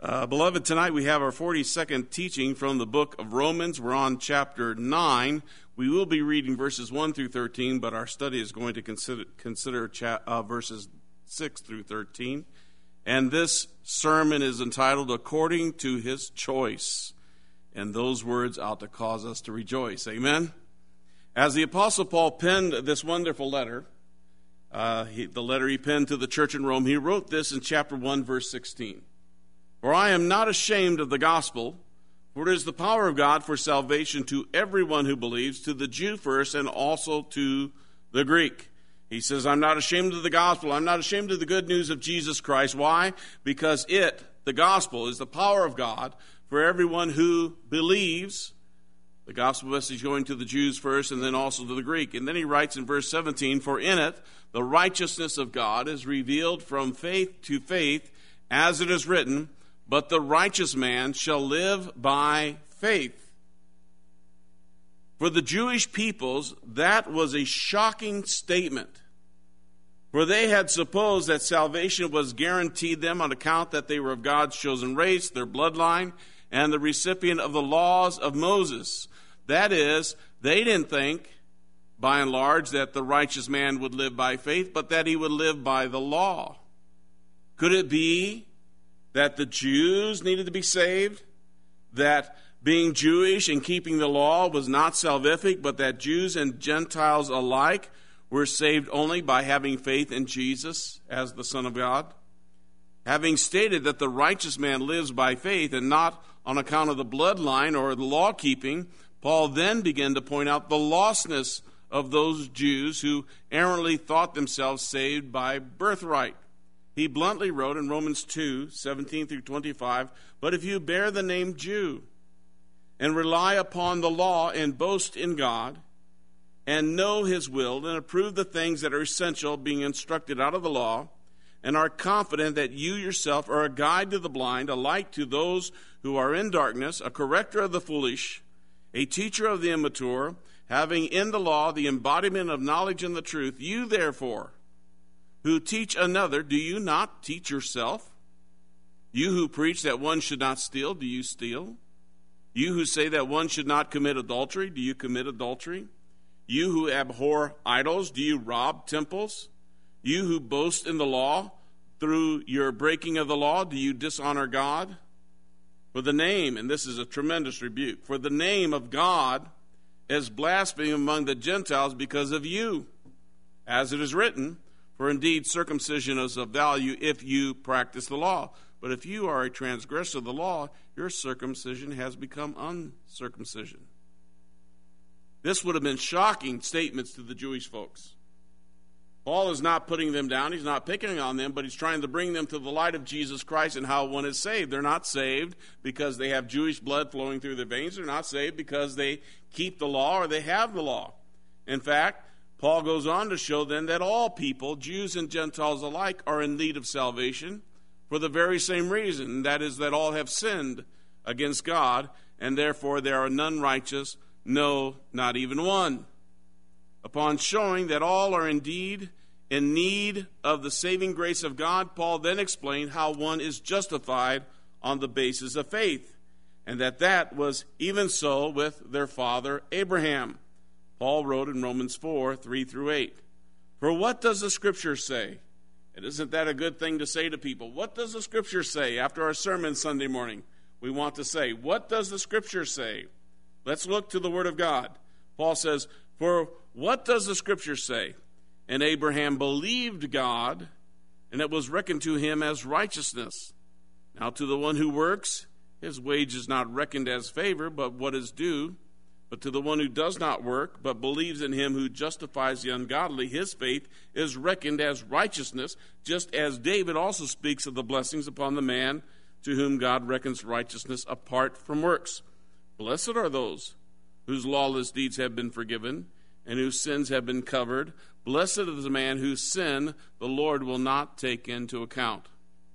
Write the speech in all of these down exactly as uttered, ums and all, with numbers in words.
Uh, beloved, tonight we have our forty-second teaching from the book of Romans. We're on chapter nine. We will be reading verses one through thirteen, but our study is going to consider, consider cha- uh, verses six through thirteen. And this sermon is entitled, According to His Choice. And those words ought to cause us to rejoice. Amen? As the Apostle Paul penned this wonderful letter, uh, he, the letter he penned to the church in Rome, he wrote this in chapter one, verse sixteen. For I am not ashamed of the gospel, for it is the power of God for salvation to everyone who believes, to the Jew first and also to the Greek. He says, I'm not ashamed of the gospel. I'm not ashamed of the good news of Jesus Christ. Why? Because it, the gospel, is the power of God for everyone who believes. The gospel message going to the Jews first and then also to the Greek. And then he writes in verse seventeen, for in it the righteousness of God is revealed from faith to faith, as it is written, but the righteous man shall live by faith. For the Jewish peoples, that was a shocking statement. For they had supposed that salvation was guaranteed them on account that they were of God's chosen race, their bloodline, and the recipient of the laws of Moses. That is, they didn't think, by and large, that the righteous man would live by faith, but that he would live by the law. Could it be that the Jews needed to be saved, that being Jewish and keeping the law was not salvific, but that Jews and Gentiles alike were saved only by having faith in Jesus as the Son of God? Having stated that the righteous man lives by faith and not on account of the bloodline or the law-keeping, Paul then began to point out the lostness of those Jews who errantly thought themselves saved by birthright. He bluntly wrote in Romans two, seventeen through twenty-five, but if you bear the name Jew and rely upon the law and boast in God and know His will and approve the things that are essential, being instructed out of the law, and are confident that you yourself are a guide to the blind, a light to those who are in darkness, a corrector of the foolish, a teacher of the immature, having in the law the embodiment of knowledge and the truth, you therefore who teach another, do you not teach yourself? You who preach that one should not steal, do you steal? You who say that one should not commit adultery, do you commit adultery? You who abhor idols, do you rob temples? You who boast in the law, through your breaking of the law, do you dishonor God? For the name, and this is a tremendous rebuke, for the name of God is blasphemed among the Gentiles because of you. As it is written, for indeed circumcision is of value if you practice the law. But if you are a transgressor of the law, your circumcision has become uncircumcision. This would have been shocking statements to the Jewish folks. Paul is not putting them down. He's not picking on them, but he's trying to bring them to the light of Jesus Christ and how one is saved. They're not saved because they have Jewish blood flowing through their veins. They're not saved because they keep the law or they have the law. In fact, Paul goes on to show then that all people, Jews and Gentiles alike, are in need of salvation for the very same reason, and that is that all have sinned against God, and therefore there are none righteous, no, not even one. Upon showing that all are indeed in need of the saving grace of God, Paul then explained how one is justified on the basis of faith, and that that was even so with their father Abraham. Paul wrote in Romans four, three through eight, for what does the Scripture say? And isn't that a good thing to say to people? What does the Scripture say? After our sermon Sunday morning, we want to say, what does the Scripture say? Let's look to the Word of God. Paul says, for what does the Scripture say? And Abraham believed God, and it was reckoned to him as righteousness. Now to the one who works, his wage is not reckoned as favor, but what is due. But to the one who does not work, but believes in him who justifies the ungodly, his faith is reckoned as righteousness, just as David also speaks of the blessings upon the man to whom God reckons righteousness apart from works. Blessed are those whose lawless deeds have been forgiven and whose sins have been covered. Blessed is the man whose sin the Lord will not take into account.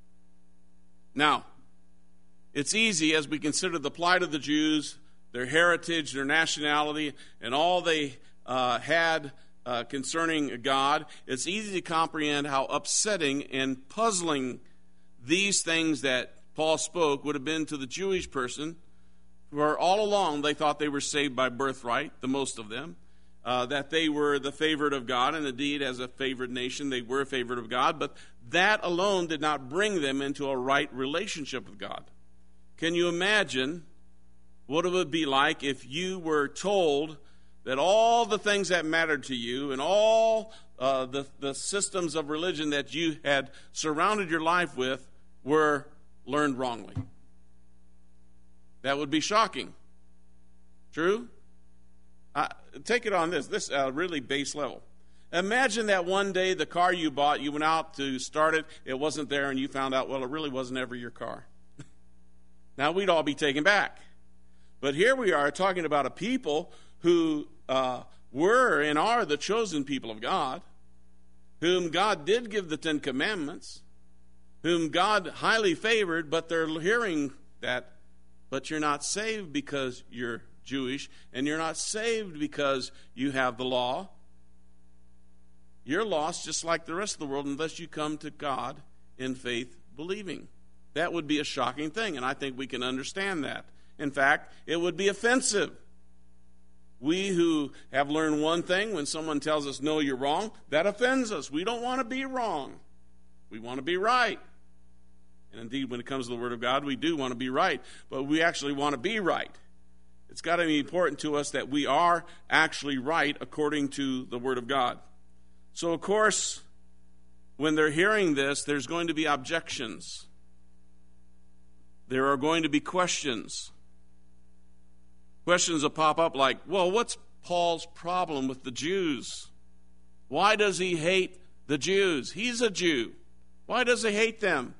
Now, it's easy as we consider the plight of the Jews, their heritage, their nationality, and all they uh, had uh, concerning God, it's easy to comprehend how upsetting and puzzling these things that Paul spoke would have been to the Jewish person, where all along they thought they were saved by birthright, the most of them, uh, that they were the favored of God, and indeed as a favored nation they were favored of God, but that alone did not bring them into a right relationship with God. Can you imagine what it would be like if you were told that all the things that mattered to you and all uh, the, the systems of religion that you had surrounded your life with were learned wrongly? That would be shocking. True? Uh, take it on this, this uh, really base level. Imagine that one day the car you bought, you went out to start it, it wasn't there, and you found out, well, it really wasn't ever your car. Now, we'd all be taken back. But here we are talking about a people who uh, were and are the chosen people of God, whom God did give the Ten Commandments, whom God highly favored, but they're hearing that, but you're not saved because you're Jewish, and you're not saved because you have the law. You're lost just like the rest of the world unless you come to God in faith believing. That would be a shocking thing, and I think we can understand that. In fact, it would be offensive. We who have learned one thing, when someone tells us, no, you're wrong, that offends us. We don't want to be wrong. We want to be right. And indeed, when it comes to the Word of God, we do want to be right, but we actually want to be right. It's got to be important to us that we are actually right according to the Word of God. So, of course, when they're hearing this, there's going to be objections. There are going to be questions. Questions will pop up like, well, what's Paul's problem with the Jews? Why does he hate the Jews? He's a Jew. Why does he hate them?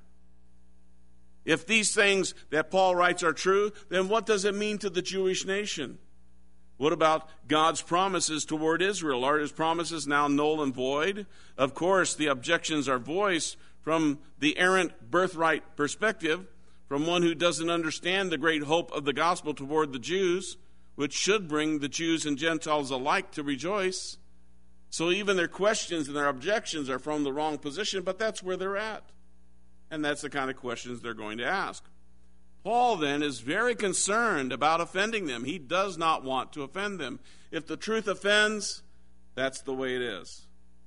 If these things that Paul writes are true, then what does it mean to the Jewish nation? What about God's promises toward Israel? Are his promises now null and void? Of course, the objections are voiced from the errant birthright perspective, from one who doesn't understand the great hope of the gospel toward the Jews, which should bring the Jews and Gentiles alike to rejoice. So even their questions and their objections are from the wrong position, but that's where they're at. And that's the kind of questions they're going to ask. Paul, then, is very concerned about offending them. He does not want to offend them. If the truth offends, that's the way it is.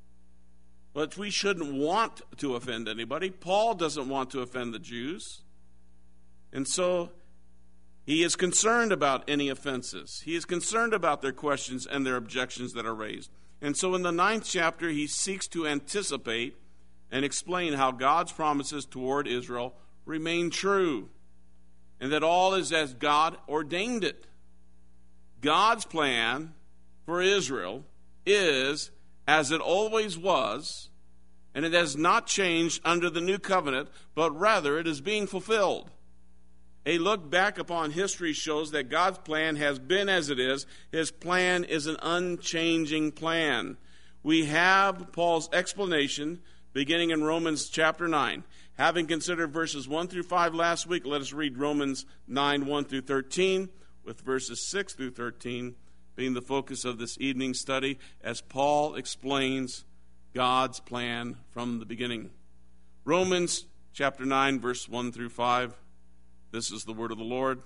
But we shouldn't want to offend anybody. Paul doesn't want to offend the Jews. And so he is concerned about any offenses. He is concerned about their questions and their objections that are raised. And so in the ninth chapter, he seeks to anticipate and explain how God's promises toward Israel remain true, and that all is as God ordained it. God's plan for Israel is as it always was, and it has not changed under the new covenant, but rather it is being fulfilled. A look back upon history shows that God's plan has been as it is. His plan is an unchanging plan. We have Paul's explanation beginning in Romans chapter nine. Having considered verses one through five last week, let us read Romans nine, one through thirteen, with verses six through thirteen being the focus of this evening study, as Paul explains God's plan from the beginning. Romans chapter nine, verse one through five. This is the word of the Lord.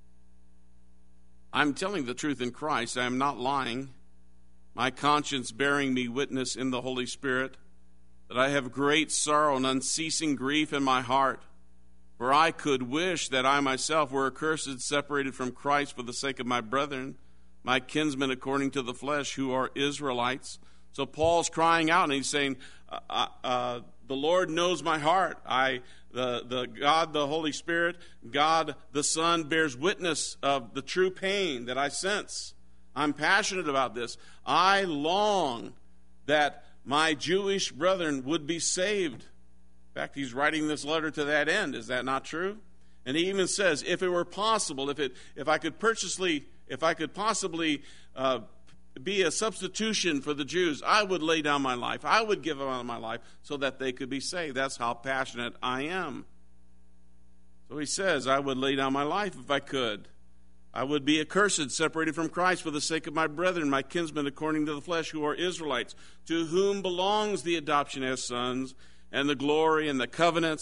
I'm telling the truth in Christ. I am not lying. My conscience bearing me witness in the Holy Spirit that I have great sorrow and unceasing grief in my heart. For I could wish that I myself were accursed, separated from Christ for the sake of my brethren, my kinsmen according to the flesh, who are Israelites. So Paul's crying out and he's saying, uh, uh, the Lord knows my heart. I, the, the God, the Holy Spirit, God, the Son, bears witness of the true pain that I sense. I'm passionate about this. I long that my Jewish brethren would be saved. In fact, he's writing this letter to that end. Is that not true? And he even says, if it were possible, if it, if I could purposely, if I could possibly uh, be a substitution for the Jews, I would lay down my life. I would give up my life so that they could be saved. That's how passionate I am. So he says, I would lay down my life if I could. I would be accursed, separated from Christ for the sake of my brethren, my kinsmen according to the flesh, who are Israelites, to whom belongs the adoption as sons, and the glory and the covenants,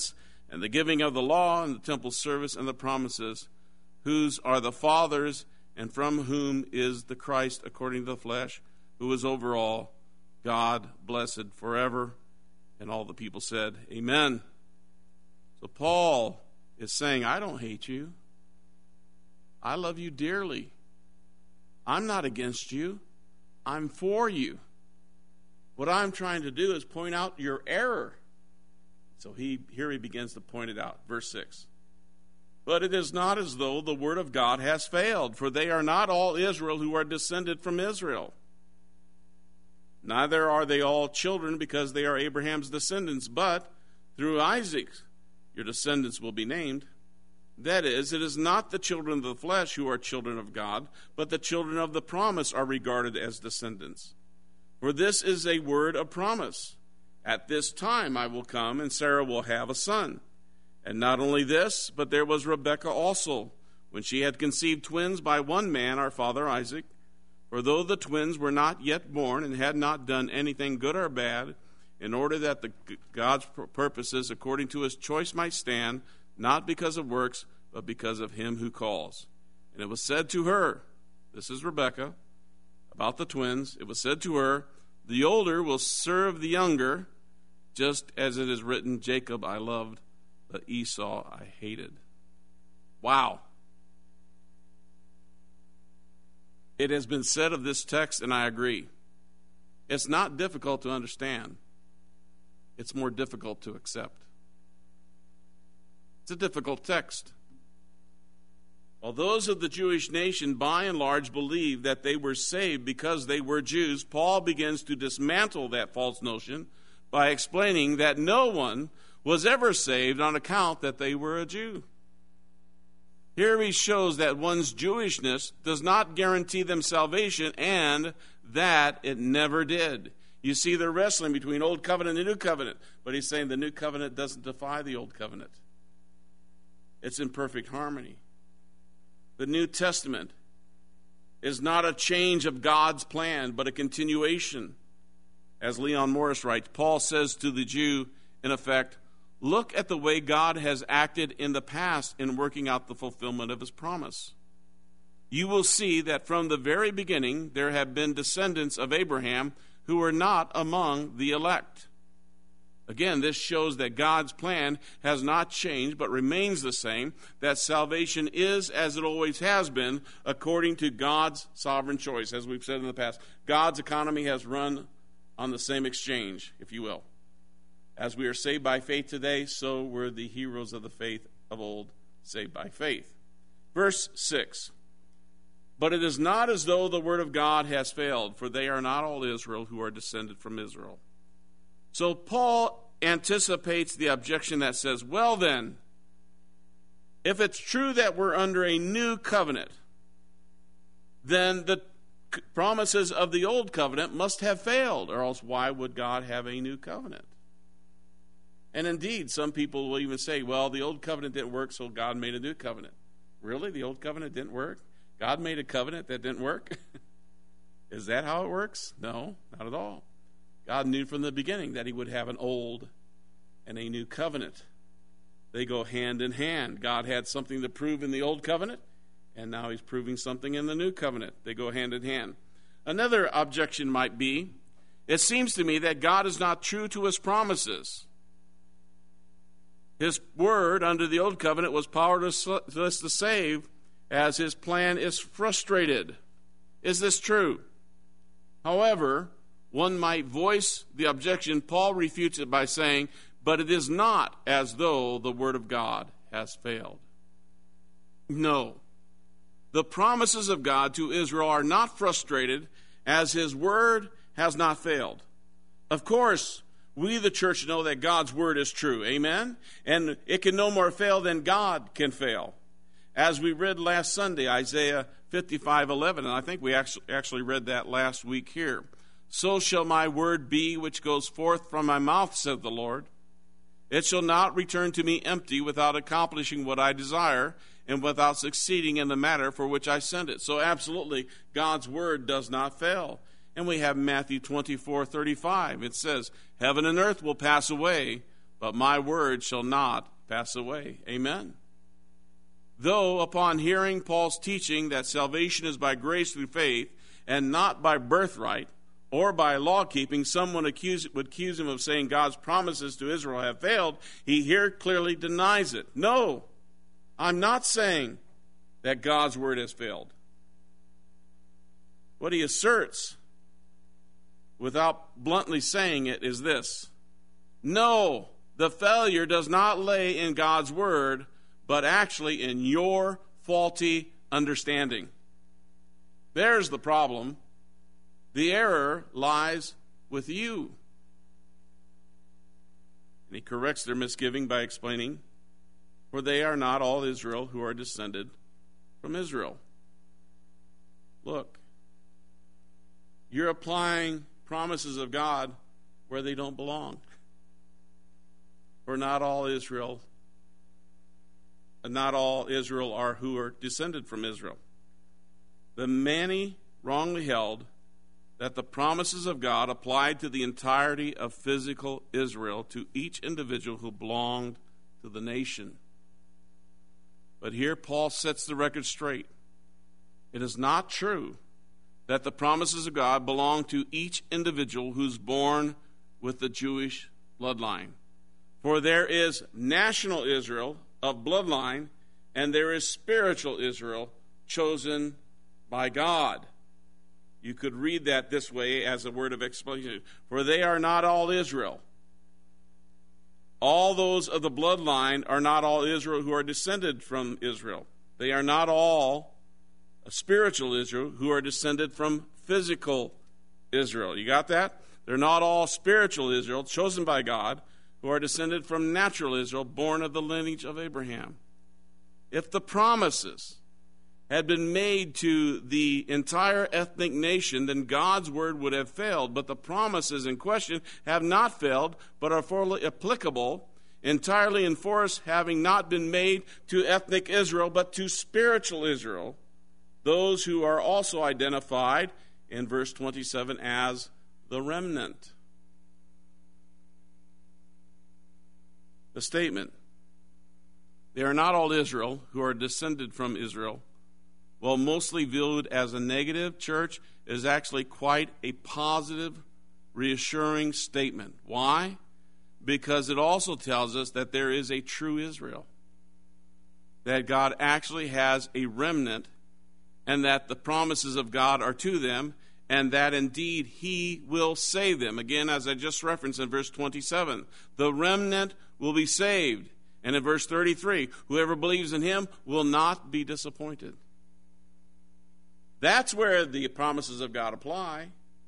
and the giving of the law, and the temple service, and the promises, whose are the fathers, and from whom is the Christ according to the flesh, who is over all, God blessed forever. And all the people said, Amen. So Paul is saying, I don't hate you. I love you dearly. I'm not against you. I'm for you. What I'm trying to do is point out your error. So he here he begins to point it out. Verse six. But it is not as though the word of God has failed, for they are not all Israel who are descended from Israel. Neither are they all children because they are Abraham's descendants, but through Isaac your descendants will be named. That is, it is not the children of the flesh who are children of God, but the children of the promise are regarded as descendants. For this is a word of promise. At this time I will come, and Sarah will have a son. And not only this, but there was Rebekah also, when she had conceived twins by one man, our father Isaac. For though the twins were not yet born and had not done anything good or bad, in order that the God's purposes according to his choice might stand, not because of works, but because of him who calls. And it was said to her, this is Rebekah, about the twins, it was said to her, the older will serve the younger, just as it is written, Jacob I loved, but Esau I hated. Wow. It has been said of this text, and I agree. It's not difficult to understand. It's more difficult to accept. It's a difficult text. While those of the Jewish nation, by and large, believed that they were saved because they were Jews, Paul begins to dismantle that false notion by explaining that no one was ever saved on account that they were a Jew. Here he shows that one's Jewishness does not guarantee them salvation, and that it never did. You see, they're wrestling between Old Covenant and New Covenant, but he's saying the New Covenant doesn't defy the Old Covenant. It's in perfect harmony. The New Testament is not a change of God's plan, but a continuation. As Leon Morris writes, Paul says to the Jew, in effect, look at the way God has acted in the past in working out the fulfillment of his promise. You will see that from the very beginning there have been descendants of Abraham who were not among the elect. Again, this shows that God's plan has not changed but remains the same, that salvation is as it always has been according to God's sovereign choice. As we've said in the past, God's economy has run on the same exchange, if you will. As we are saved by faith today, so were the heroes of the faith of old saved by faith. Verse six. But it is not as though the word of God has failed, for they are not all Israel who are descended from Israel. So Paul anticipates the objection that says, well then, if it's true that we're under a new covenant, then the promises of the old covenant must have failed, or else why would God have a new covenant? And indeed, some people will even say, well, the old covenant didn't work, so God made a new covenant. Really? The old covenant didn't work? God made a covenant that didn't work? Is that how it works? No, not at all. God knew from the beginning that he would have an old and a new covenant. They go hand in hand. God had something to prove in the old covenant, and now he's proving something in the new covenant. They go hand in hand. Another objection might be, it seems to me that God is not true to his promises. His word under the old covenant was powerless to save, as his plan is frustrated. Is this true? However, one might voice the objection. Paul refutes it by saying, but it is not as though the word of God has failed. No. The promises of God to Israel are not frustrated, as his word has not failed. Of course, we, the church, know that God's word is true. Amen? And it can no more fail than God can fail. As we read last Sunday, Isaiah fifty-five eleven, and I think we actually read that last week here. So shall my word be which goes forth from my mouth, said the Lord. It shall not return to me empty, without accomplishing what I desire, and without succeeding in the matter for which I sent it. So absolutely, God's word does not fail. And we have Matthew twenty-four thirty-five. It says, heaven and earth will pass away, but my word shall not pass away. Amen. Though upon hearing Paul's teaching that salvation is by grace through faith and not by birthright or by law-keeping, someone accuse, would accuse him of saying God's promises to Israel have failed, he here clearly denies it. No, I'm not saying that God's word has failed. What he asserts, without bluntly saying it, is this: no, the failure does not lay in God's word, but actually in your faulty understanding. There's the problem. The error lies with you. And he corrects their misgiving by explaining, for they are not all Israel who are descended from Israel. Look, you're applying promises of God where they don't belong. For not all Israel, not all Israel are who are descended from Israel. The many wrongly held that the promises of God applied to the entirety of physical Israel, to each individual who belonged to the nation. But here Paul sets the record straight. It is not true that the promises of God belong to each individual who's born with the Jewish bloodline. For there is national Israel of bloodline, and there is spiritual Israel chosen by God. You could read that this way as a word of explanation. For they are not all Israel. All those of the bloodline are not all Israel who are descended from Israel. They are not all spiritual Israel who are descended from physical Israel. You got that? They're not all spiritual Israel chosen by God who are descended from natural Israel, born of the lineage of Abraham. If the promises had been made to the entire ethnic nation, then God's word would have failed. But the promises in question have not failed, but are fully applicable, entirely in force, having not been made to ethnic Israel, but to spiritual Israel, those who are also identified in verse twenty-seven as the remnant. The statement, they are not all Israel who are descended from Israel, while mostly viewed as a negative, church, is actually quite a positive, reassuring statement. Why? Because it also tells us that there is a true Israel, that God actually has a remnant, and that the promises of God are to them, and that indeed he will save them. Again, as I just referenced in verse twenty-seven, the remnant will be saved. And in verse thirty-three, whoever believes in him will not be disappointed. That's where the promises of God apply,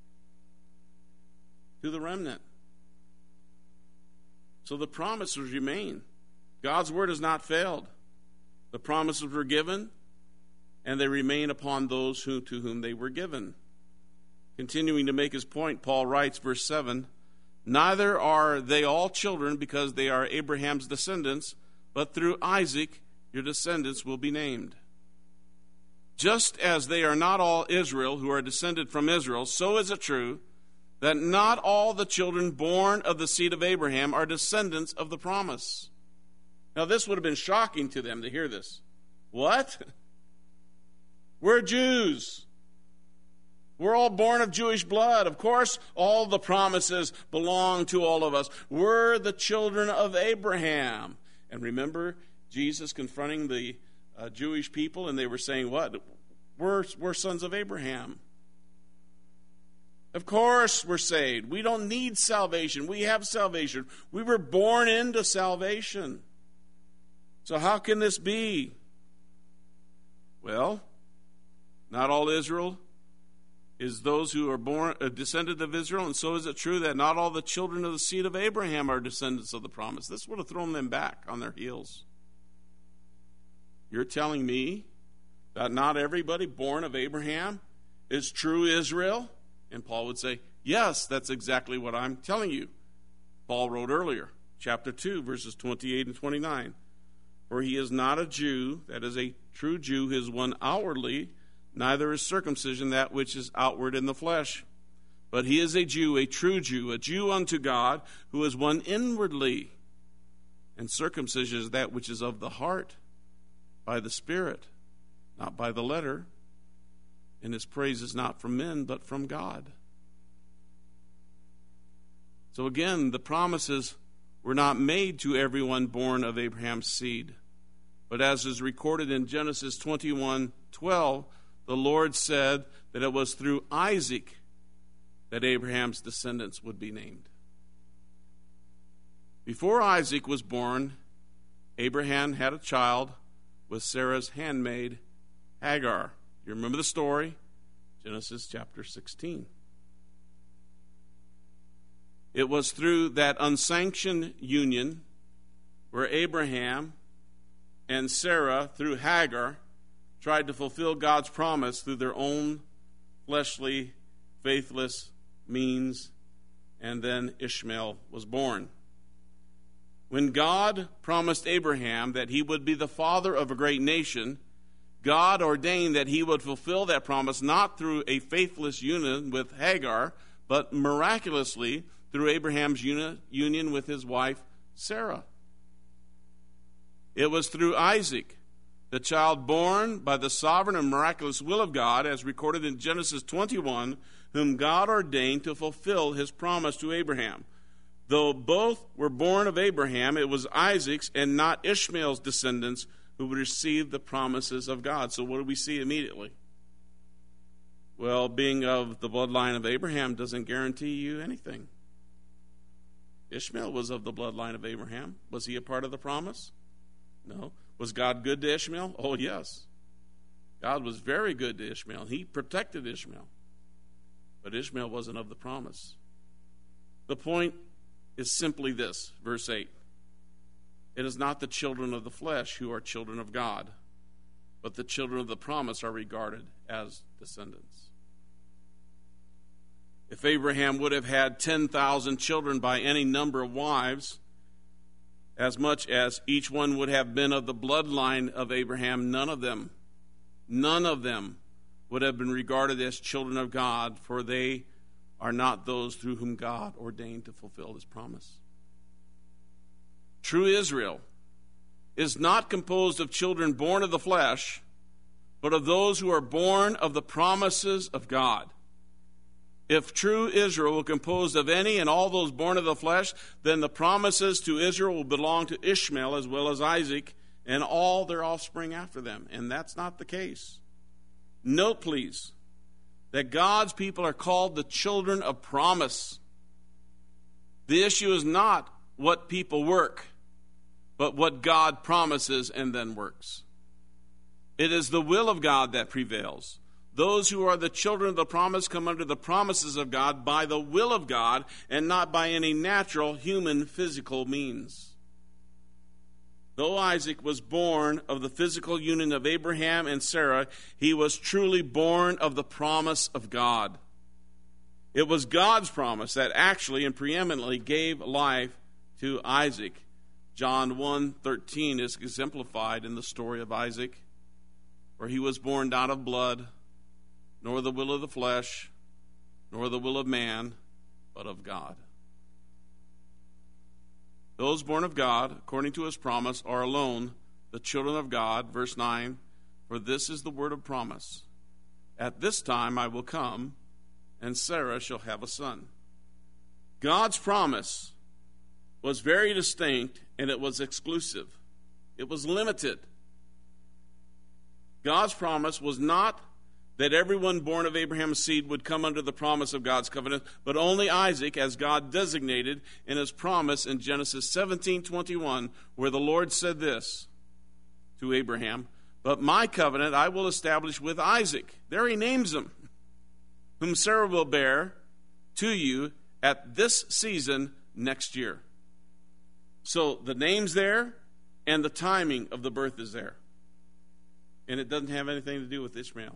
to the remnant. So the promises remain. God's word has not failed. The promises were given, and they remain upon those who, to whom they were given. Continuing to make his point, Paul writes, verse seven, neither are they all children because they are Abraham's descendants, but through Isaac your descendants will be named. Just as they are not all Israel who are descended from Israel, so is it true that not all the children born of the seed of Abraham are descendants of the promise. Now, this would have been shocking to them to hear this. What? We're Jews. We're all born of Jewish blood. Of course, all the promises belong to all of us. We're the children of Abraham. And remember Jesus confronting the uh, Jewish people, and they were saying, what? We're, we're sons of Abraham. Of course we're saved. We don't need salvation. We have salvation. We were born into salvation. So how can this be? Well, not all Israel is those who are born uh, descended of Israel, and so is it true that not all the children of the seed of Abraham are descendants of the promise. This would have thrown them back on their heels. You're telling me that not everybody born of Abraham is true Israel? And Paul would say, yes, that's exactly what I'm telling you. Paul wrote earlier, chapter two, verses twenty-eight and twenty-nine. For he is not a Jew, that is a true Jew, is one outwardly, neither is circumcision that which is outward in the flesh. But he is a Jew, a true Jew, a Jew unto God, who is one inwardly. And circumcision is that which is of the heart, by the Spirit, not by the letter. And his praise is not from men, but from God. So again, the promises were not made to everyone born of Abraham's seed. But as is recorded in Genesis twenty-one twelve, the Lord said that it was through Isaac that Abraham's descendants would be named. Before Isaac was born, Abraham had a child with Sarah's handmaid, Hagar. You remember the story? Genesis chapter sixteen. It was through that unsanctioned union where Abraham and Sarah, through Hagar, tried to fulfill God's promise through their own fleshly, faithless means, and then Ishmael was born. When God promised Abraham that he would be the father of a great nation, God ordained that he would fulfill that promise not through a faithless union with Hagar, but miraculously through Abraham's uni- union with his wife, Sarah. It was through Isaac, the child born by the sovereign and miraculous will of God, as recorded in Genesis twenty-one, whom God ordained to fulfill his promise to Abraham. Though both were born of Abraham, it was Isaac's and not Ishmael's descendants who would receive the promises of God. So what do we see immediately? Well, being of the bloodline of Abraham doesn't guarantee you anything. Ishmael was of the bloodline of Abraham. Was he a part of the promise? No. Was God good to Ishmael? Oh, yes. God was very good to Ishmael. He protected Ishmael. But Ishmael wasn't of the promise. The point is simply this, verse eight. It is not the children of the flesh who are children of God, but the children of the promise are regarded as descendants. If Abraham would have had ten thousand children by any number of wives, as much as each one would have been of the bloodline of Abraham, none of them, none of them would have been regarded as children of God, for they are not those through whom God ordained to fulfill his promise. True Israel is not composed of children born of the flesh, but of those who are born of the promises of God. If true Israel were composed of any and all those born of the flesh, then the promises to Israel will belong to Ishmael as well as Isaac and all their offspring after them. And that's not the case. Note, please, that God's people are called the children of promise. The issue is not what people work, but what God promises and then works. It is the will of God that prevails. Those who are the children of the promise come under the promises of God by the will of God and not by any natural, human, physical means. Though Isaac was born of the physical union of Abraham and Sarah, he was truly born of the promise of God. It was God's promise that actually and preeminently gave life to Isaac. John one thirteen is exemplified in the story of Isaac, where he was born not of blood, nor the will of the flesh, nor the will of man, but of God. Those born of God, according to his promise, are alone the children of God. Verse nine, for this is the word of promise. At this time I will come, and Sarah shall have a son. God's promise was very distinct, and it was exclusive. It was limited. God's promise was not that everyone born of Abraham's seed would come under the promise of God's covenant, but only Isaac, as God designated in his promise in Genesis seventeen twenty-one, where the Lord said this to Abraham, but my covenant I will establish with Isaac. There he names him, whom Sarah will bear to you at this season next year. So the name's there, and the timing of the birth is there. And it doesn't have anything to do with Ishmael.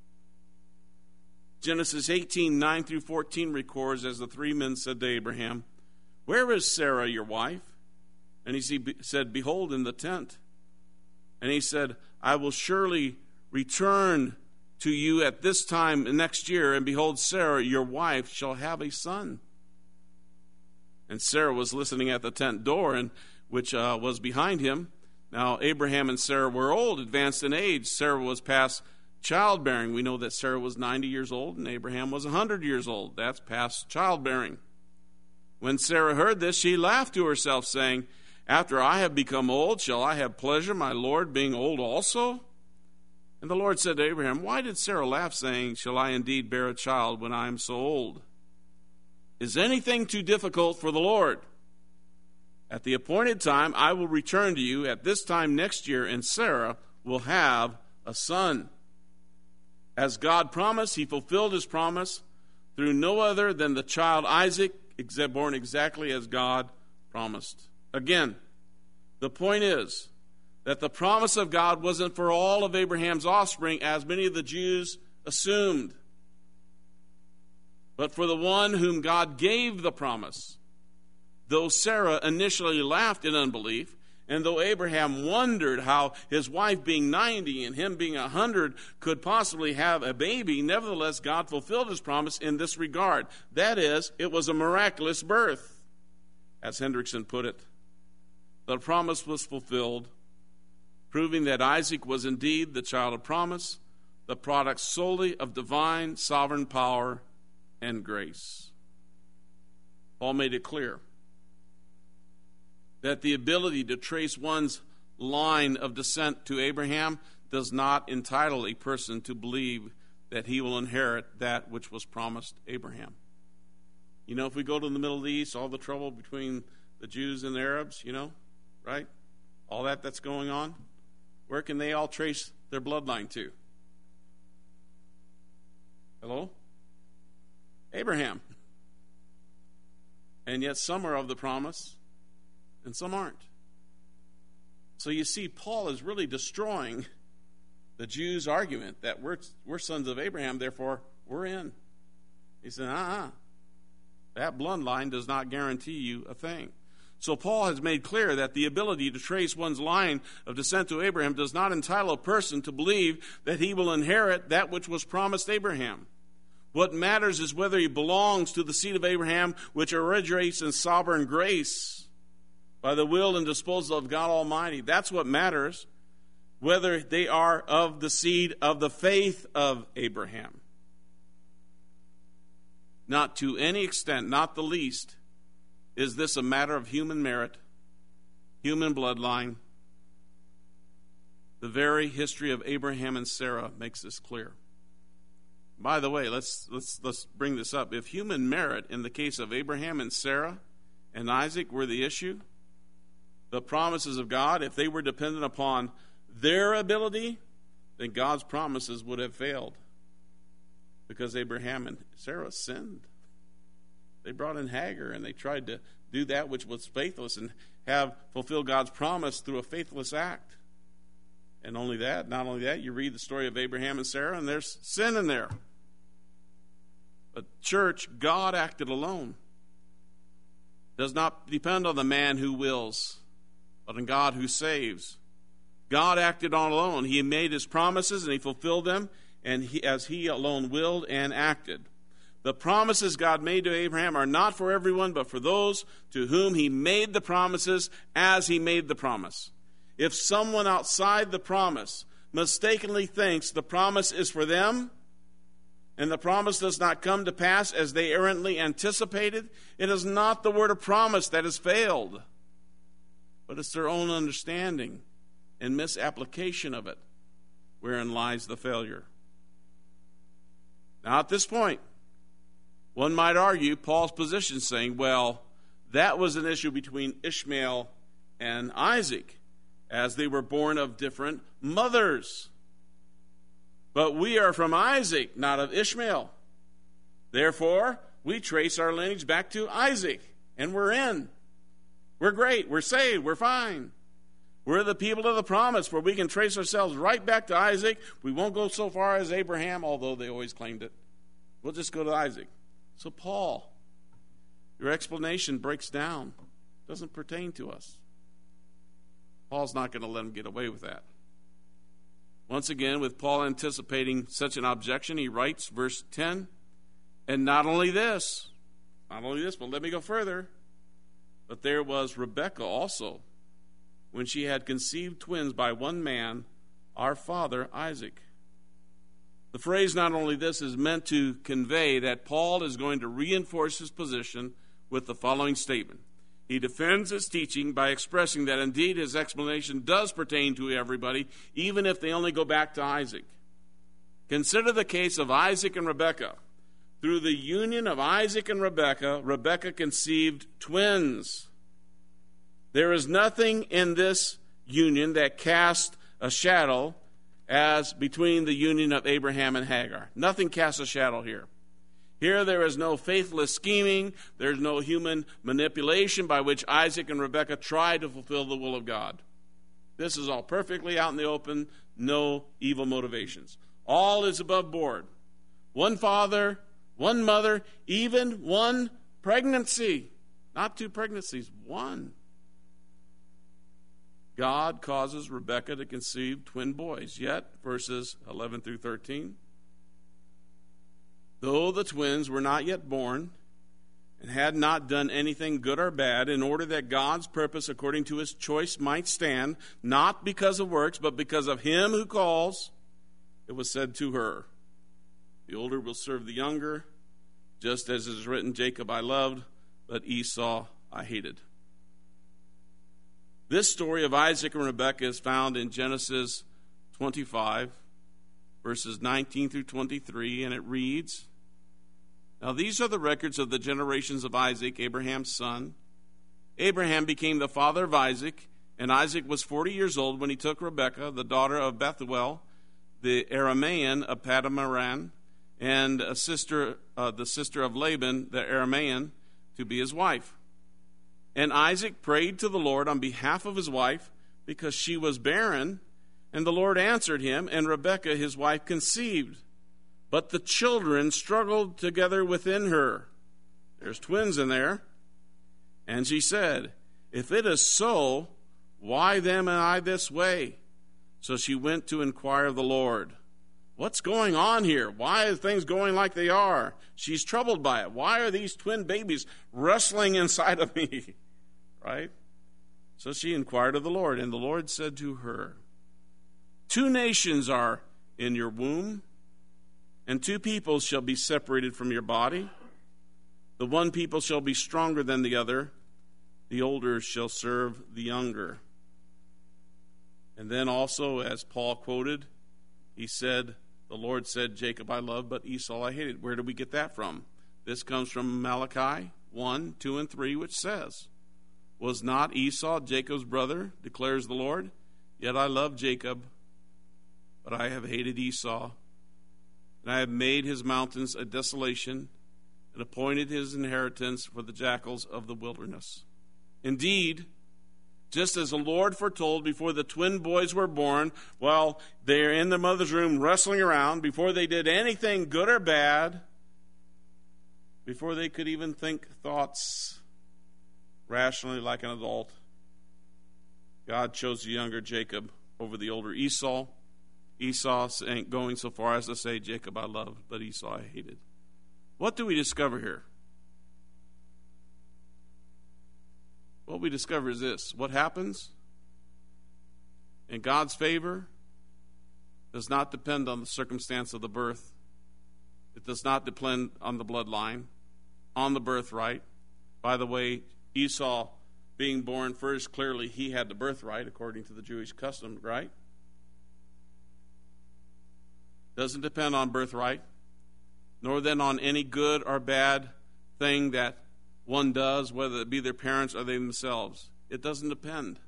Genesis eighteen, nine through fourteen records, as the three men said to Abraham, where is Sarah, your wife? And he said, behold, in the tent. And he said, I will surely return to you at this time next year, and behold, Sarah, your wife, shall have a son. And Sarah was listening at the tent door, and which uh, was behind him. Now, Abraham and Sarah were old, advanced in age. Sarah was past childbearing. We know that Sarah was ninety years old and Abraham was one hundred years old. That's past childbearing. When Sarah heard this, she laughed to herself, saying, "After I have become old, shall I have pleasure, my Lord, being old also?" And the Lord said to Abraham, "Why did Sarah laugh, saying, 'Shall I indeed bear a child when I am so old?' Is anything too difficult for the Lord? At the appointed time, I will return to you at this time next year, and Sarah will have a son." As God promised, he fulfilled his promise through no other than the child Isaac, born exactly as God promised. Again, the point is that the promise of God wasn't for all of Abraham's offspring, as many of the Jews assumed, but for the one whom God gave the promise. Though Sarah initially laughed in unbelief, and though Abraham wondered how his wife being ninety and him being one hundred could possibly have a baby, nevertheless God fulfilled his promise in this regard. That is, it was a miraculous birth, as Hendrickson put it. The promise was fulfilled, proving that Isaac was indeed the child of promise, the product solely of divine sovereign power and grace. Paul made it clear that the ability to trace one's line of descent to Abraham does not entitle a person to believe that he will inherit that which was promised Abraham. You know, if we go to the Middle East, all the trouble between the Jews and the Arabs, you know, right? All that that's going on, where can they all trace their bloodline to? Hello? Abraham. And yet some are of the promise, and some aren't. So you see, Paul is really destroying the Jews' argument that we're, we're sons of Abraham, therefore we're in. He said, uh-uh. That bloodline does not guarantee you a thing. So Paul has made clear that the ability to trace one's line of descent to Abraham does not entitle a person to believe that he will inherit that which was promised Abraham. What matters is whether he belongs to the seed of Abraham, which originates in sovereign grace by the will and disposal of God Almighty. That's what matters, whether they are of the seed of the faith of Abraham. Not to any extent, not the least, is this a matter of human merit, human bloodline. The very history of Abraham and Sarah makes this clear. By the way, let's let's let's bring this up. If human merit in the case of Abraham and Sarah and Isaac were the issue, the promises of God, if they were dependent upon their ability, then God's promises would have failed, because Abraham and Sarah sinned. They brought in Hagar, and they tried to do that which was faithless and have fulfilled God's promise through a faithless act. And only that, not only that, you read the story of Abraham and Sarah, and there's sin in there. But church, God acted alone. Does not depend on the man who wills, but on God who saves. God acted on alone. He made his promises and he fulfilled them, and he, as he alone willed and acted. The promises God made to Abraham are not for everyone, but for those to whom he made the promises as he made the promise. If someone outside the promise mistakenly thinks the promise is for them, and the promise does not come to pass as they errantly anticipated, it is not the word of promise that has failed, but it's their own understanding and misapplication of it wherein lies the failure. Now, at this point, one might argue Paul's position, saying, well, that was an issue between Ishmael and Isaac, as they were born of different mothers. But we are from Isaac, not of Ishmael. Therefore, we trace our lineage back to Isaac, and we're in. We're great. We're saved. We're fine. We're the people of the promise, for we can trace ourselves right back to Isaac. We won't go so far as Abraham, although they always claimed it. We'll just go to Isaac. So Paul, your explanation breaks down. It doesn't pertain to us. Paul's not going to let him get away with that. Once again, with Paul anticipating such an objection, he writes, verse ten, and not only this, not only this, but let me go further, but there was Rebekah also, when she had conceived twins by one man, our father Isaac. The phrase not only this is meant to convey that Paul is going to reinforce his position with the following statement. He defends his teaching by expressing that indeed his explanation does pertain to everybody, even if they only go back to Isaac. Consider the case of Isaac and Rebekah. Through the union of Isaac and Rebekah, Rebekah conceived twins. There is nothing in this union that casts a shadow as between the union of Abraham and Hagar. Nothing casts a shadow here. Here there is no faithless scheming. There's no human manipulation by which Isaac and Rebekah tried to fulfill the will of God. This is all perfectly out in the open, no evil motivations. All is above board. One father, one mother, even one pregnancy. Not two pregnancies, one. God causes Rebekah to conceive twin boys. Yet, verses eleven through thirteen, though the twins were not yet born and had not done anything good or bad, in order that God's purpose according to his choice might stand, not because of works, but because of him who calls, it was said to her, the older will serve the younger, just as it is written, Jacob I loved, but Esau I hated. This story of Isaac and Rebekah is found in Genesis twenty-five, verses nineteen through twenty-three, and it reads, Now these are the records of the generations of Isaac, Abraham's son. Abraham became the father of Isaac, and Isaac was forty years old when he took Rebekah, the daughter of Bethuel, the Aramean of Padamaran, and a sister, uh, the sister of Laban, the Aramean, to be his wife. And Isaac prayed to the Lord on behalf of his wife, because she was barren, and the Lord answered him, and Rebekah his wife conceived. But the children struggled together within her. There's twins in there. And she said, If it is so, why then am I this way? So she went to inquire of the Lord. What's going on here? Why are things going like they are? She's troubled by it. Why are these twin babies wrestling inside of me? Right? So she inquired of the Lord, and the Lord said to her, Two nations are in your womb, and two peoples shall be separated from your body. The one people shall be stronger than the other. The older shall serve the younger. And then also, as Paul quoted, he said, the Lord said, Jacob I loved, but Esau I hated. Where do we get that from? This comes from Malachi one, two, and three, which says, Was not Esau Jacob's brother, declares the Lord? Yet I love Jacob, but I have hated Esau. And I have made his mountains a desolation, and appointed his inheritance for the jackals of the wilderness. Indeed, just as the Lord foretold before the twin boys were born, while they're in their mother's room wrestling around, before they did anything good or bad, before they could even think thoughts rationally like an adult, God chose the younger Jacob over the older Esau. Esau ain't going so far as to say, Jacob I loved, but Esau I hated. What do we discover here? What we discover is this. What happens in God's favor does not depend on the circumstance of the birth. It does not depend on the bloodline, on the birthright. By the way, Esau being born first, clearly he had the birthright according to the Jewish custom, right? Doesn't depend on birthright, nor then on any good or bad thing that one does, whether it be their parents or they themselves. It doesn't depend.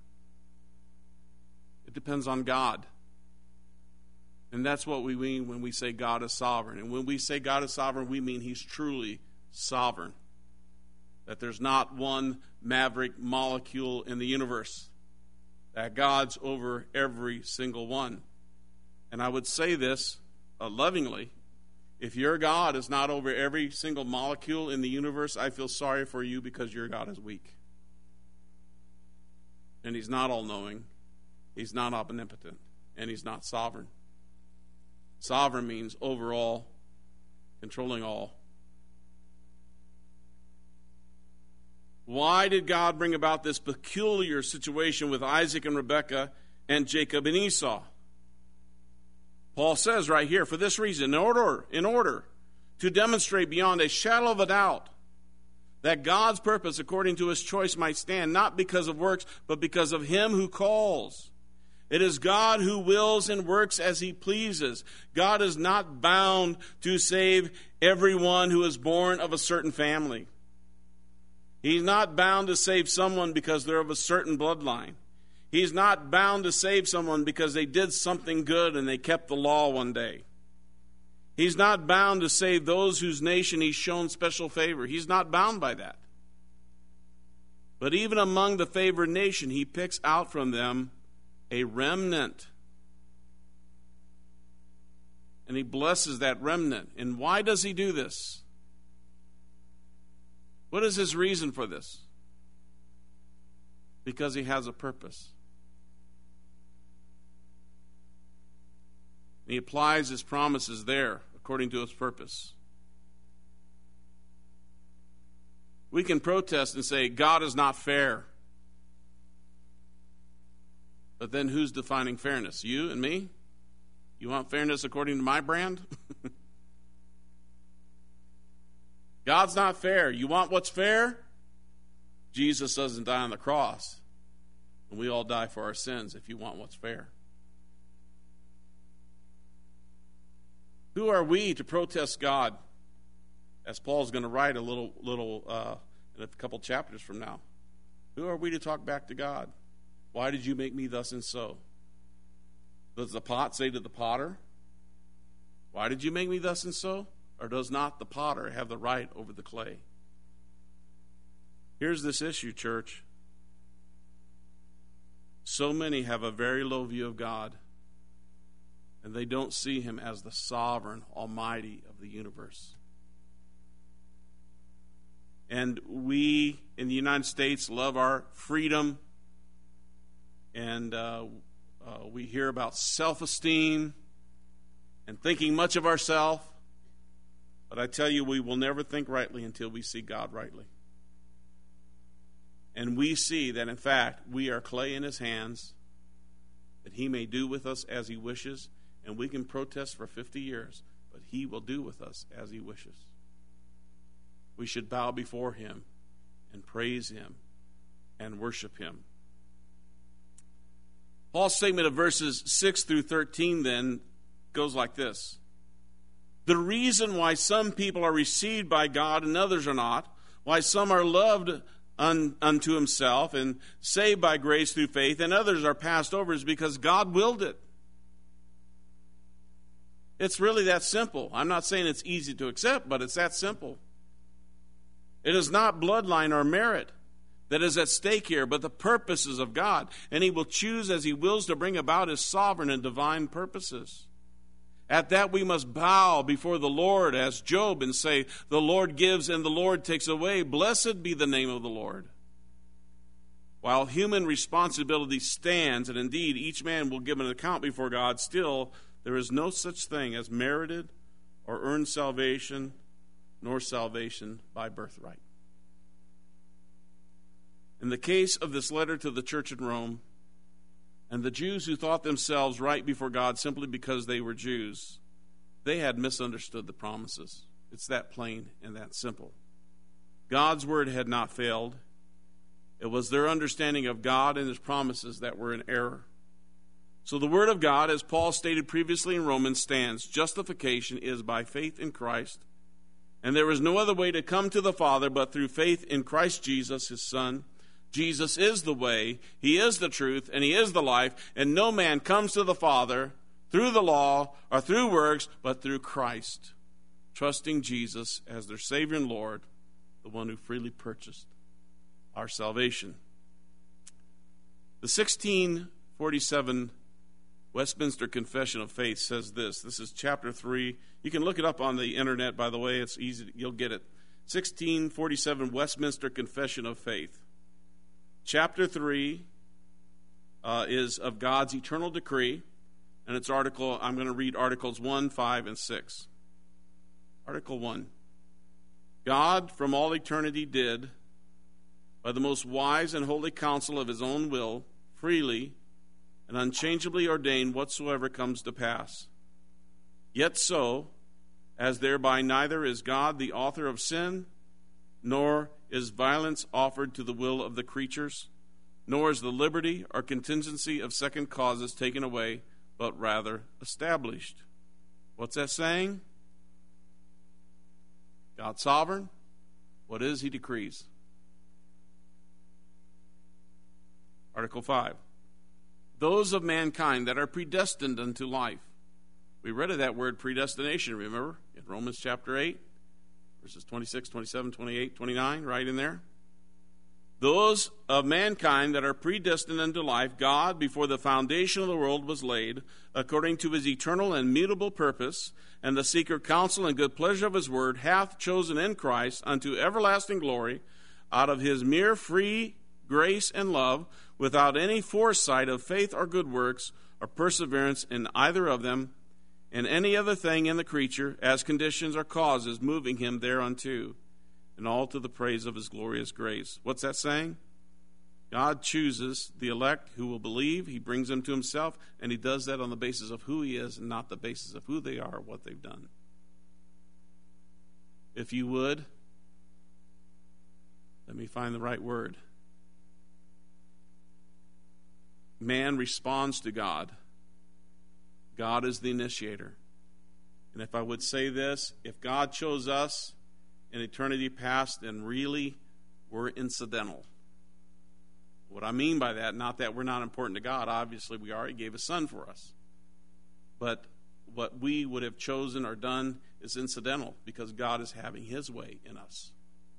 It depends on God. And that's what we mean when we say God is sovereign. And when we say God is sovereign, we mean he's truly sovereign. That there's not one maverick molecule in the universe. That God's over every single one. And I would say this uh, lovingly. If your God is not over every single molecule in the universe, I feel sorry for you because your God is weak. And he's not all-knowing. He's not omnipotent. And he's not sovereign. Sovereign means over all, controlling all. Why did God bring about this peculiar situation with Isaac and Rebekah and Jacob and Esau? Paul says right here, for this reason, in order, in order to demonstrate beyond a shadow of a doubt that God's purpose according to his choice might stand, not because of works, but because of him who calls. It is God who wills and works as he pleases. God is not bound to save everyone who is born of a certain family. He's not bound to save someone because they're of a certain bloodline. He's not bound to save someone because they did something good and they kept the law one day. He's not bound to save those whose nation he's shown special favor. He's not bound by that. But even among the favored nation, he picks out from them a remnant. And he blesses that remnant. And why does he do this? What is his reason for this? Because he has a purpose. He applies his promises there according to his purpose. We can protest and say, God is not fair. But then who's defining fairness? You and me? You want fairness according to my brand? God's not fair. You want what's fair? Jesus doesn't die on the cross. And we all die for our sins if you want what's fair. Who are we to protest God? As Paul's going to write a little, little uh, in a couple chapters from now. Who are we to talk back to God? Why did you make me thus and so? Does the pot say to the potter, why did you make me thus and so? Or does not the potter have the right over the clay? Here's this issue, church. So many have a very low view of God, and they don't see him as the sovereign, almighty of the universe. And we in the United States love our freedom, and uh, uh, we hear about self-esteem and thinking much of ourselves. But I tell you, we will never think rightly until we see God rightly. And we see that, in fact, we are clay in his hands, that he may do with us as he wishes. And we can protest for fifty years, but he will do with us as he wishes. We should bow before him and praise him and worship him. Paul's statement of verses six through thirteen then goes like this. The reason why some people are received by God and others are not, why some are loved un, unto himself and saved by grace through faith and others are passed over, is because God willed it. It's really that simple. I'm not saying it's easy to accept, but it's that simple. It is not bloodline or merit that is at stake here, but the purposes of God. And he will choose as he wills to bring about his sovereign and divine purposes. At that we must bow before the Lord as Job and say, the Lord gives and the Lord takes away. Blessed be the name of the Lord. While human responsibility stands, and indeed each man will give an account before God, still there is no such thing as merited or earned salvation, nor salvation by birthright. In the case of this letter to the church in Rome, and the Jews who thought themselves right before God simply because they were Jews, they had misunderstood the promises. It's that plain and that simple. God's word had not failed. It was their understanding of God and his promises that were in error. So the word of God, as Paul stated previously in Romans, stands. Justification is by faith in Christ, and there is no other way to come to the Father but through faith in Christ Jesus, his Son. Jesus is the way, he is the truth, and he is the life, and no man comes to the Father through the law or through works, but through Christ, trusting Jesus as their Savior and Lord, the one who freely purchased our salvation. The sixteen forty-seven Westminster Confession of Faith says this. This is chapter three. You can look it up on the internet, by the way. It's easy. You'll get it. sixteen forty-seven Westminster Confession of Faith. Chapter three uh, is of God's eternal decree, and it's article, I'm going to read articles one, five, and six. Article one. God from all eternity did, by the most wise and holy counsel of his own will, freely and unchangeably ordained whatsoever comes to pass. Yet so, as thereby neither is God the author of sin, nor is violence offered to the will of the creatures, nor is the liberty or contingency of second causes taken away, but rather established. What's that saying? God's sovereign. What is he decrees? Article five. Those of mankind that are predestined unto life. We read of that word predestination, remember, in Romans chapter eight, verses twenty-six, twenty-seven, twenty-eight, twenty-nine, right in there. Those of mankind that are predestined unto life, God, before the foundation of the world was laid, according to his eternal and mutable purpose, and the secret counsel and good pleasure of his word, hath chosen in Christ unto everlasting glory, out of his mere free grace and love, without any foresight of faith or good works, or perseverance in either of them, and any other thing in the creature, as conditions or causes moving him thereunto, and all to the praise of his glorious grace. What's that saying? God chooses the elect who will believe. He brings them to himself, and he does that on the basis of who he is and not the basis of who they are or what they've done. If you would, let me find the right word. Man responds to God. God is the initiator. And if I would say this, if God chose us in eternity past, then really we're incidental. What I mean by that, not that we're not important to God. Obviously, we already gave a son for us. But what we would have chosen or done is incidental because God is having his way in us.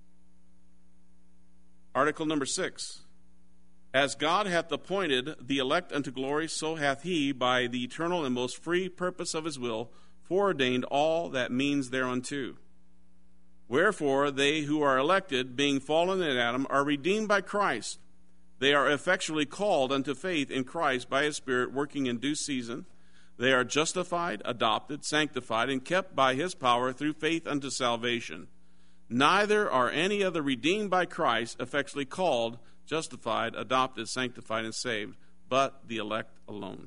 Article number six. As God hath appointed the elect unto glory, so hath he, by the eternal and most free purpose of his will, foreordained all that means thereunto. Wherefore they who are elected, being fallen in Adam, are redeemed by Christ. They are effectually called unto faith in Christ by his Spirit working in due season. They are justified, adopted, sanctified, and kept by his power through faith unto salvation. Neither are any other redeemed by Christ, effectually called, justified, adopted, sanctified, and saved, but the elect alone.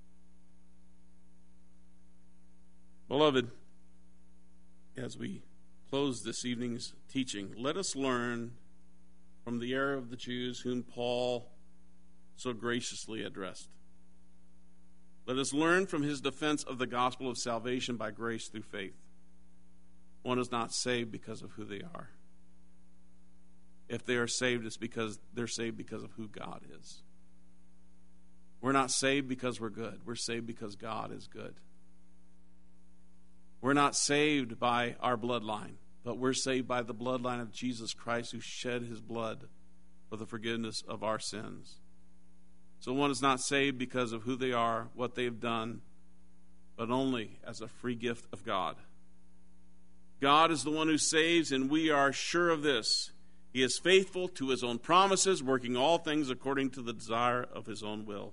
Beloved, as we close this evening's teaching, let us learn from the error of the Jews whom Paul so graciously addressed. Let us learn from his defense of the gospel of salvation by grace through faith. One is not saved because of who they are. If they are saved, it's because they're saved because of who God is. We're not saved because we're good. We're saved because God is good. We're not saved by our bloodline, but we're saved by the bloodline of Jesus Christ, who shed his blood for the forgiveness of our sins. So one is not saved because of who they are, what they've done, but only as a free gift of God. God is the one who saves, and we are sure of this. He is faithful to his own promises, working all things according to the desire of his own will.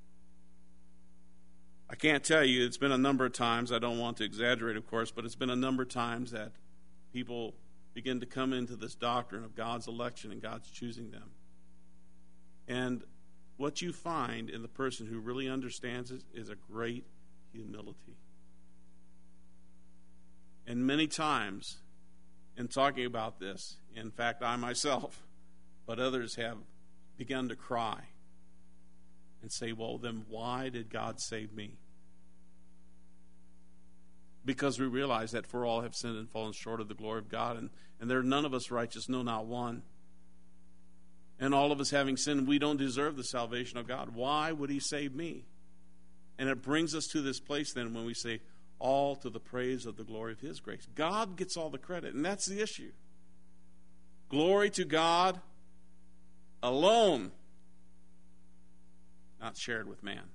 I can't tell you, it's been a number of times, I don't want to exaggerate, of course, but it's been a number of times that people begin to come into this doctrine of God's election and God's choosing them. And what you find in the person who really understands it is a great humility. And many times, in talking about this, in fact, I myself, but others have begun to cry and say, well, then why did God save me? Because we realize that for all have sinned and fallen short of the glory of God, and, and there are none of us righteous, no, not one. And all of us having sinned, we don't deserve the salvation of God. Why would he save me? And it brings us to this place then when we say, all to the praise of the glory of his grace. God gets all the credit, and that's the issue. Glory to God alone, not shared with man.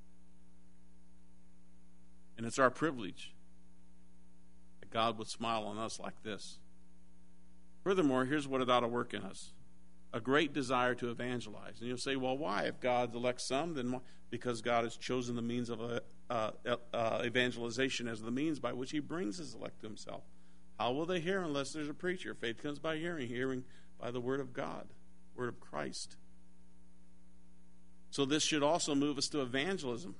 And it's our privilege that God would smile on us like this. Furthermore, here's what it ought to work in us. A great desire to evangelize. And you'll say, well, why? If God elects some, then why? Because God has chosen the means of uh, uh, uh, evangelization as the means by which he brings his elect to himself. How will they hear unless there's a preacher? Faith comes by hearing, hearing by the word of God. word of Christ. So this should also move us to evangelism.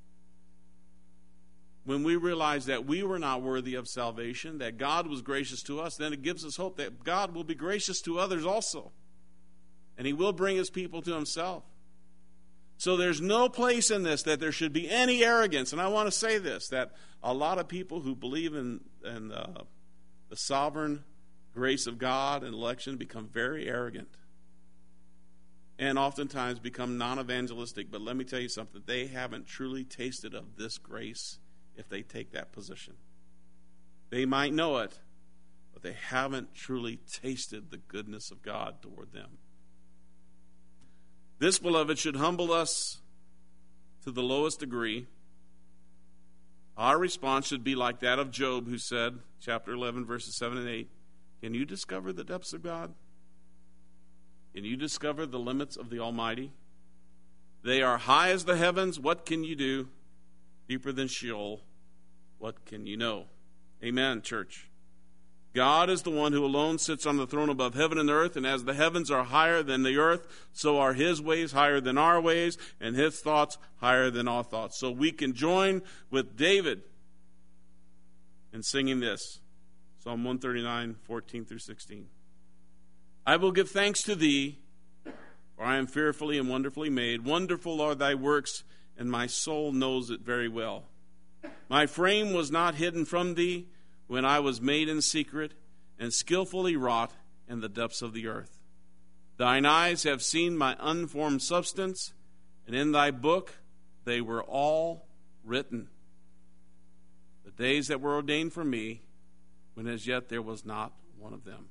When we realize that we were not worthy of salvation, that God was gracious to us, then it gives us hope that God will be gracious to others also. And he will bring his people to himself. So there's no place in this that there should be any arrogance. And I want to say this, that a lot of people who believe in, in uh, the sovereign grace of God and election become very arrogant. And oftentimes become non-evangelistic. But let me tell you something, they haven't truly tasted of this grace if they take that position. They might know it, but they haven't truly tasted the goodness of God toward them. This, beloved, should humble us to the lowest degree. Our response should be like that of Job, who said, chapter eleven, verses seven and eight, can you discover the depths of God? Can you discover the limits of the Almighty? They are high as the heavens. What can you do? Deeper than Sheol. What can you know? Amen, church. God is the one who alone sits on the throne above heaven and earth, and as the heavens are higher than the earth, so are his ways higher than our ways, and his thoughts higher than our thoughts. So we can join with David in singing this, Psalm one thirty-nine, fourteen through sixteen. I will give thanks to thee, for I am fearfully and wonderfully made. Wonderful are thy works, and my soul knows it very well. My frame was not hidden from thee, when I was made in secret and skillfully wrought in the depths of the earth. Thine eyes have seen my unformed substance, and in thy book they were all written. The days that were ordained for me, when as yet there was not one of them.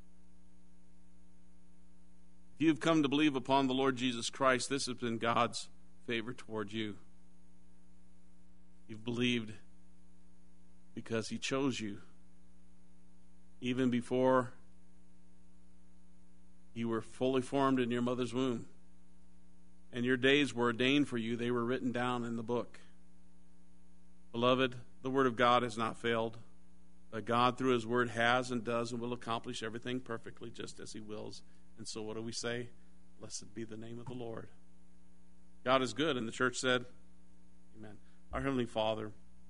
If you've come to believe upon the Lord Jesus Christ, this has been God's favor toward you. You've believed because he chose you. Even before you were fully formed in your mother's womb. And your days were ordained for you. They were written down in the book. Beloved, the word of God has not failed. But God, through his word, has and does and will accomplish everything perfectly just as he wills. And so what do we say? Blessed be the name of the Lord. God is good. And the church said, amen. Our Heavenly Father,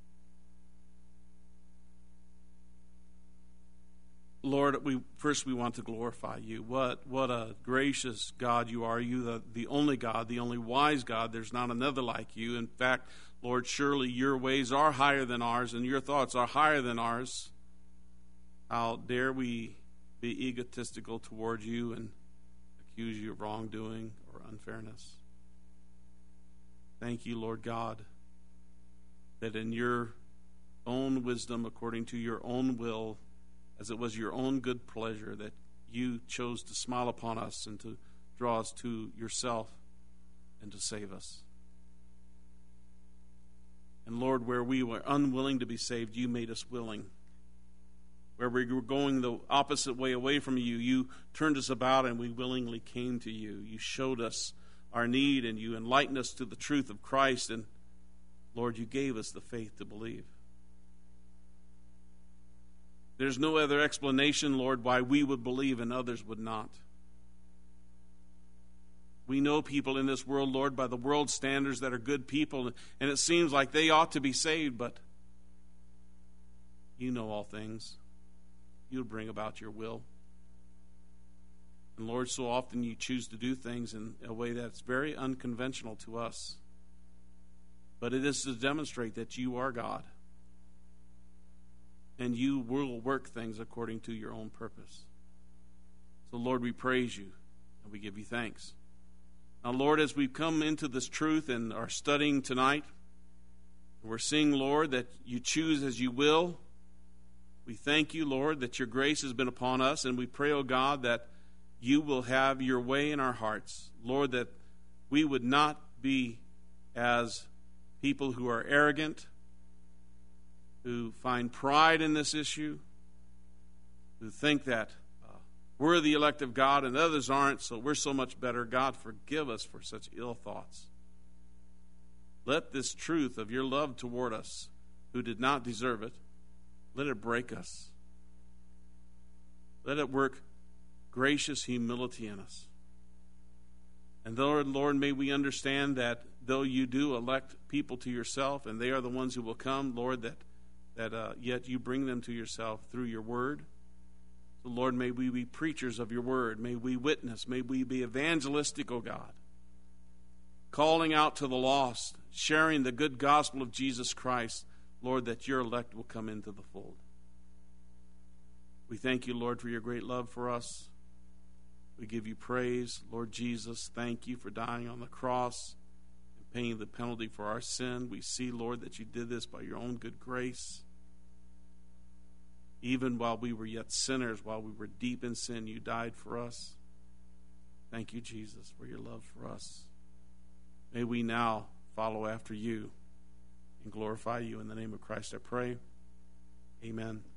Lord, we first we want to glorify you. What what a gracious God you are. You the, the only God, the only wise God. There's not another like you. In fact, Lord, surely your ways are higher than ours and your thoughts are higher than ours. How dare we be egotistical toward you and accuse you of wrongdoing or unfairness. Thank you, Lord God, that in your own wisdom, according to your own will, as it was your own good pleasure, that you chose to smile upon us and to draw us to yourself and to save us. And Lord, where we were unwilling to be saved, you made us willing. Where we were going the opposite way away from you, you turned us about and we willingly came to you. You showed us our need and you enlightened us to the truth of Christ. And Lord, you gave us the faith to believe. There's no other explanation, Lord, why we would believe and others would not. We know people in this world, Lord, by the world's standards that are good people, and it seems like they ought to be saved, but you know all things. You'll bring about your will. And Lord, so often you choose to do things in a way that's very unconventional to us. But it is to demonstrate that you are God. And you will work things according to your own purpose. So, Lord, we praise you and we give you thanks. Now, Lord, as we've come into this truth and are studying tonight, we're seeing, Lord, that you choose as you will. We thank you, Lord, that your grace has been upon us, and we pray, oh God, that you will have your way in our hearts. Lord, that we would not be as people who are arrogant, who find pride in this issue, who think that uh, we're the elect of God and others aren't, so we're so much better. God, forgive us for such ill thoughts. Let this truth of your love toward us, who did not deserve it, let it break us. Let it work gracious humility in us. And Lord, Lord, may we understand that though you do elect people to yourself, and they are the ones who will come, Lord, that, that uh, yet you bring them to yourself through your word. So, Lord, may we be preachers of your word. May we witness. May we be evangelistic, O God, calling out to the lost, sharing the good gospel of Jesus Christ, Lord, that your elect will come into the fold. We thank you, Lord, for your great love for us. We give you praise. Lord Jesus, thank you for dying on the cross and paying the penalty for our sin. We see, Lord, that you did this by your own good grace. Even while we were yet sinners, while we were deep in sin, you died for us. Thank you, Jesus, for your love for us. May we now follow after you and glorify you. In the name of Christ I pray. Amen.